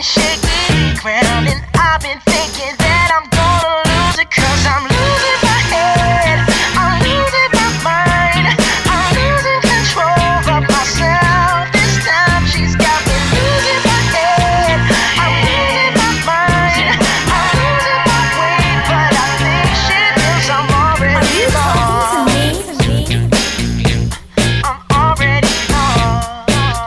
shaky ground, and I've been thinking that I'm gonna lose it, 'cause I'm losing my head, I'm losing my mind, I'm losing control of myself. This time she's got me losing my head, I'm losing my mind, I'm losing my way, but I think she knows I'm already lost. I'm already lost.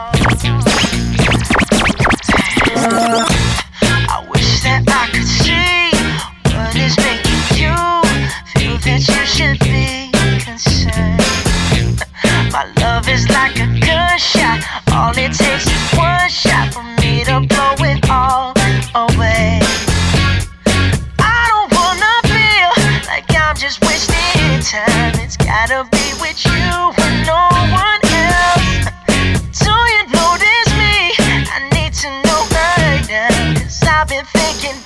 I wish that I could see what is making you feel that you should be concerned. My love is like a gunshot, all it takes is one shot for me to blow it all away. I don't wanna feel like I'm just wasting time. It's gotta be with you and no one else. Do you notice me? I need to know right now, 'cause I've been thinking